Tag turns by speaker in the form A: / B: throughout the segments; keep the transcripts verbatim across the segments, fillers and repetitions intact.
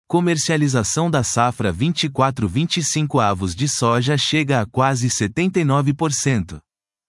A: Comercialização da safra vinte e quatro a vinte e cinco avos de soja chega a quase setenta e nove por cento.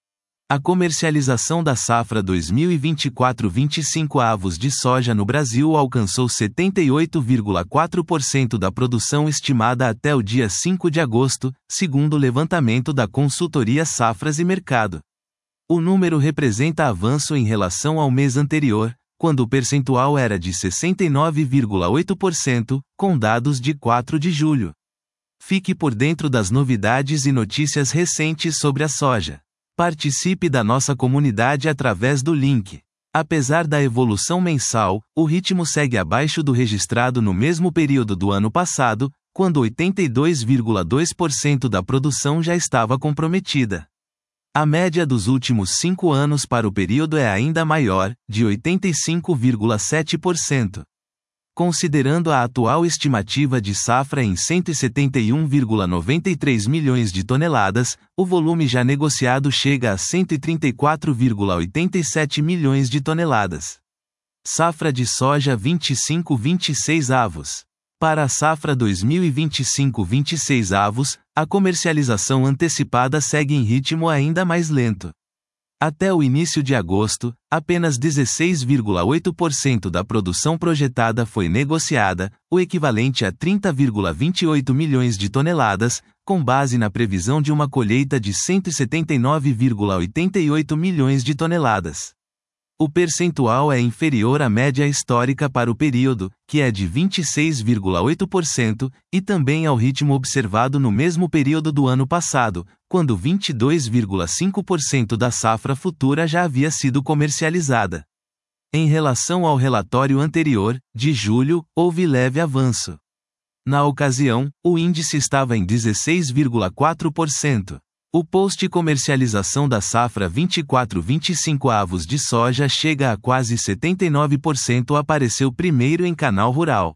A: A comercialização da safra dois mil e vinte e quatro a vinte e cinco avos de soja no Brasil alcançou setenta e oito vírgula quatro por cento da produção estimada até o dia cinco de agosto, segundo o levantamento da consultoria Safras e Mercado. O número representa avanço em relação ao mês anterior, quando o percentual era de sessenta e nove vírgula oito por cento, com dados de quatro de julho. Fique por dentro das novidades e notícias recentes sobre a soja. Participe da nossa comunidade através do link. Apesar da evolução mensal, o ritmo segue abaixo do registrado no mesmo período do ano passado, quando oitenta e dois vírgula dois por cento da produção já estava comprometida. A média dos últimos cinco anos para o período é ainda maior, de oitenta e cinco vírgula sete por cento. Considerando a atual estimativa de safra em cento e setenta e um vírgula noventa e três milhões de toneladas, o volume já negociado chega a cento e trinta e quatro vírgula oitenta e sete milhões de toneladas. Safra de soja vinte e cinco a vinte e seis avos. Para a safra dois mil e vinte e cinco a vinte e seis avos, a comercialização antecipada segue em ritmo ainda mais lento. Até o início de agosto, apenas dezesseis vírgula oito por cento da produção projetada foi negociada, o equivalente a trinta vírgula vinte e oito milhões de toneladas, com base na previsão de uma colheita de cento e setenta e nove vírgula oitenta e oito milhões de toneladas. O percentual é inferior à média histórica para o período, que é de vinte e seis vírgula oito por cento, e também ao ritmo observado no mesmo período do ano passado, quando vinte e dois vírgula cinco por cento da safra futura já havia sido comercializada. Em relação ao relatório anterior, de julho, houve leve avanço. Na ocasião, o índice estava em dezesseis vírgula quatro por cento. O post-comercialização da safra vinte e quatro a vinte e cinco avos de soja chega a quase setenta e nove por cento apareceu primeiro em Canal Rural.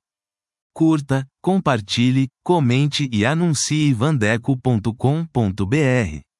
A: Curta, compartilhe, comente e anuncie vandeco ponto com ponto br.